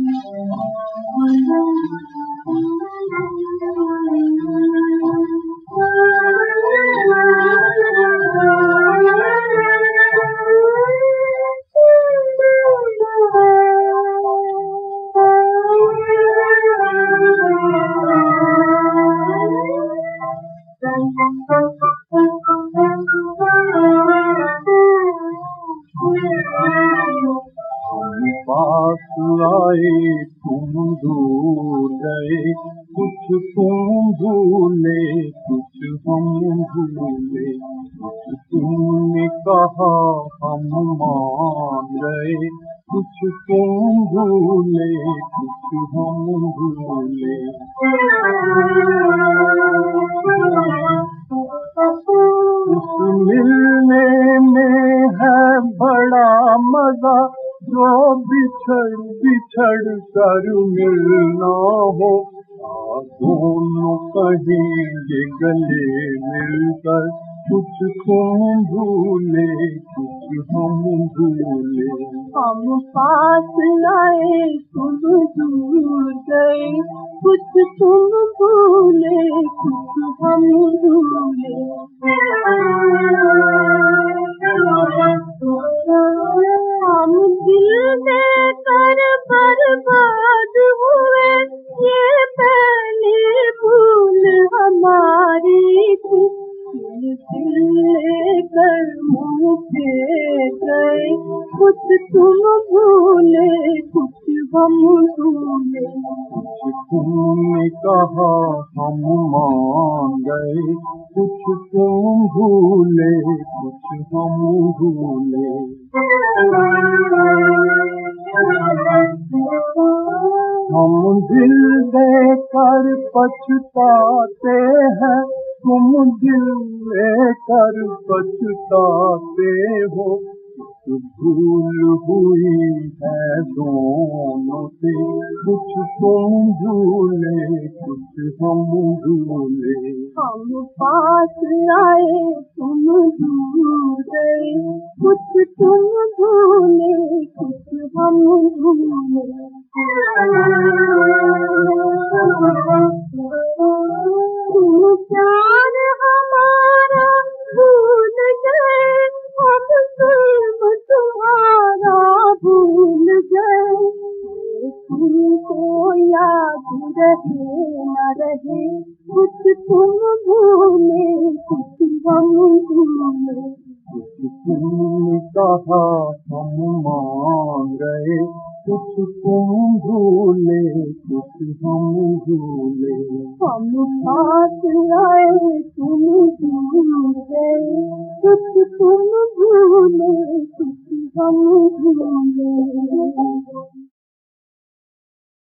पास आए तुम दूर गए, कुछ तुम भूले कुछ हम भूले, कुछ तुमने कहा हम मान गए, कुछ तुम भूले कुछ हम भूले। उस मिलने में है बड़ा मजा, जो बिछड़ बिछड़ कर मिलना हो, दोनों कहेंगे गले मिलकर, कुछ तुम भूले कुछ हम भूले। हम पास आए तुम दूर गए, कुछ तुम भूले कुछ हम भूले। हम दिल देकर बर्बाद हुए, ये पहली भूल हमारी थी। दिल लेकर मुँह फेर गए, कुछ तुम भूले कुछ हम भूले। कुछ तुमने कहा हम मान गए, कुछ तुम भूले कुछ हम भूले। हम दिल देकर पछताते हैं, तुम दिल लेकर पछताते हो, भूल हुई है दोनों से, कुछ तुम भूले कुछ हम भूले। हम पास आए तुम दूर गए, कुछ तुम भूले कुछ हम भूले। तुम प्यार हमारा भूल गए, हम तुम तुम्हारा भूल गए। तुमको याद रहे न रहे, कुछ तुम भूले कुछ हम भूले। कुछ तुमने कहा हम मान गए, कुछ तुम भूले कुछ हम भूले। हम पास आए तुम दूर गए, कुछ तुम भूले कुछ हम भूले।